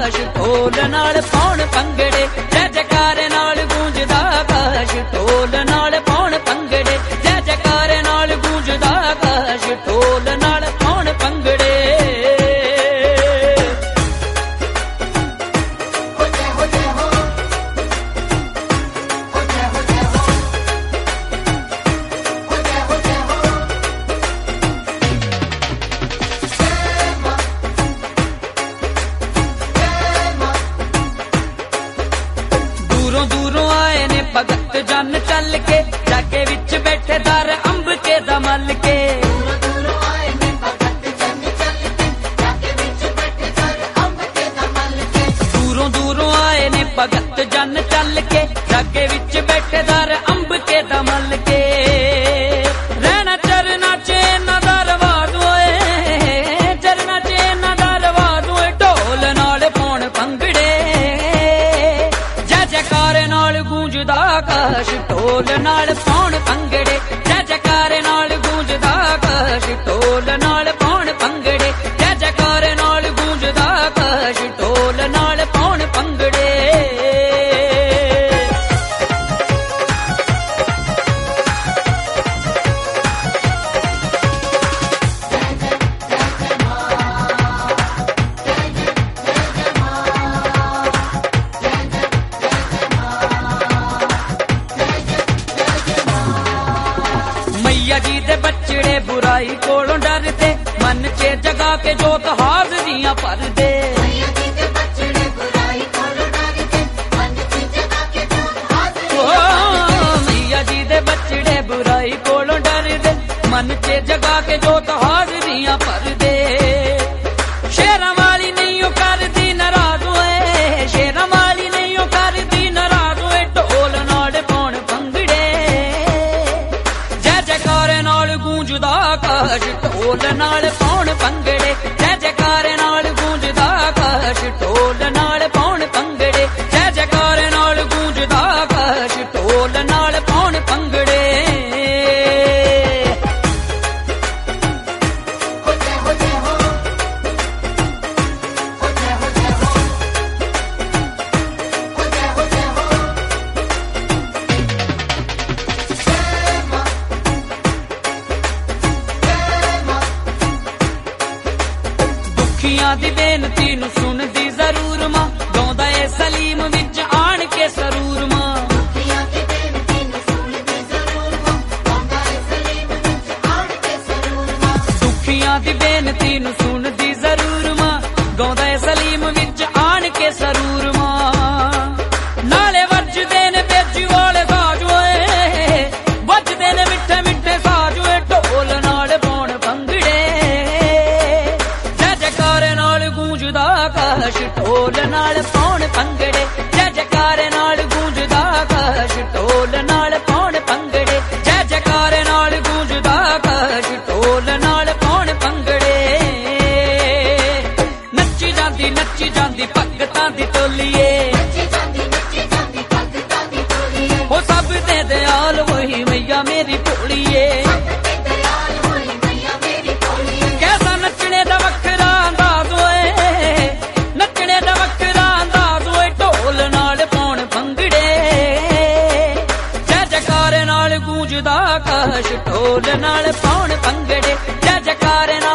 ਆਕਾਸ਼ ਢੋਲ ਨਾਲ ਪਾਉਣ ਭੰਗੜੇ ਜੈ ਜੈਕਾਰੇ ਨਾਲ ਗੂੰਜਦਾ ਆਕਾਸ਼ ਢੋਲ ਨਾਲ ਪਾਉਣ ਭੰਗੜੇ ਜੈ ਜੈਕਾਰੇ ਨਾਲ ਗੂੰਜਦਾ ਆਕਾਸ਼ ਢੋਲ ਨਾਲ ਪਾਉਣ ਭੰਗੜੇ ਦੂਰੋਂ ਆਏ ਨੇ ਭਗਤ ਜਨ ਚੱਲ ਕੇ ਜਾਗੇ ਵਿੱਚ ਬੈਠੇ ਦਰ ਅੰਬ ਕੇ ਦਾ ਮੱਲ ਕੇ ਦੂਰੋਂ ਆਏ ਨੇ ਭਗਤ ਜਨ ਚੱਲ ਕੇ ਜਾਗੇ ਵਿੱਚ ਬੈਠੇ ਦਰ ਅੰਬ ਕੇ ਦਾ ਮੱਲ ਕੇ ਦੂਰੋਂ ਆਏ ਨੇ ਭਗਤ ਜਨ ਚੱਲ ਕੇ ਜਾਗੇ ਵਿੱਚ ਬੈਠੇ ਦਰ ਅੰਬ ਕੇ ਦਾ ਮੱਲ ਕੇ ਰਹਿਣਾ ਚਰਨਾ ਚ ਇਹਨਾਂ ਦਾ ਰਵਾਜ ਓਏ ਚਰਨਾ ਚ ਇਹਨਾਂ ਦਾ ਰਵਾਜ ਓਏ ਢੋਲ ਨਾਲ ਪਾਉਣ ਭੰਗੜੇ ਜੈਕਾਰੇ ਨਾਲ ਗੂੰਜਦਾ ਆਕਾਸ਼ ਢੋਲ ਨਾਲ ਪਾਉਣ ਭੰਗੜੇ ਜੈ ਜੈਕਾਰੇ ਨਾਲ ਗੂੰਜਦਾ ਆਕਾਸ਼ ਢੋਲ ਨਾਲ ਪਾਉਣ ਭੰਗੜੇ ਜੈ ਜੈਕਾਰੇ ਨਾਲ ਗੂੰਜਦਾ ਆਕਾਸ਼ ਢੋਲ ਨਾਲ ਪਾਉਣ ਭੰਗੜੇ मैया जी दे बचड़े बुराई कोलों डरदे मन च जगा के जोत हाजरियां भरदे मैया जी दे बचड़े बुराई कोलों डरदे मन च जगा के जोत हाजरियां भरदे शेरां वाली नहीं ओ करदी नाराज होए शेरां वाली नहीं ओ करदी नाराज होए ढोल नाल पाउण भंगड़े जै जैकारे नाल गूंजदा आकाश ढोल नाल पाउण भंगड़े जै जैकारे नाल गूंजदा आकाश ढोल नाल पाउण भंगड़े जै जैकारे नाल गूंजदा आकाश ढोल नाल पाउण भंगड़े दी बेनती नूं सुनदी जरूर मां गाउंदा ए सलीम विच आण के सरूर मां दुखियां दी बेनती नूं सुनदी जरूर मां गाउंदा ए सलीम विच आण के सरूर मां दुखियां दी बेनती नूं सुनदी जरूर मां गाउंदा ए सलीम विच आण के सरूर मां नाले वजदे ने बेजी वाले साज ओए वजदे ने मिठे मिठे साज ओए ढोल नाल पाउण भंगड़े गूंजदा आकाश ढोल नाल पाउण भंगड़े जै जैकारे नाल गूंजदा आकाश ढोल नाल पाउण भंगड़े जै जैकारे नाल गूंजदा आकाश ढोल नाल पाउण भंगड़े नच्ची जांदी भगतां दी टोलीए हो सब दे दयाल वही मैया मेरी भोलीए कैसा नचने दा वखरा अंदाज नचने दा वखरा अंदाज होए ढोल नाल पाउण भंगड़े जै जैकारे नाल गूंजदा आकाश ढोल नाल पाउण भंगड़े जै जैकारे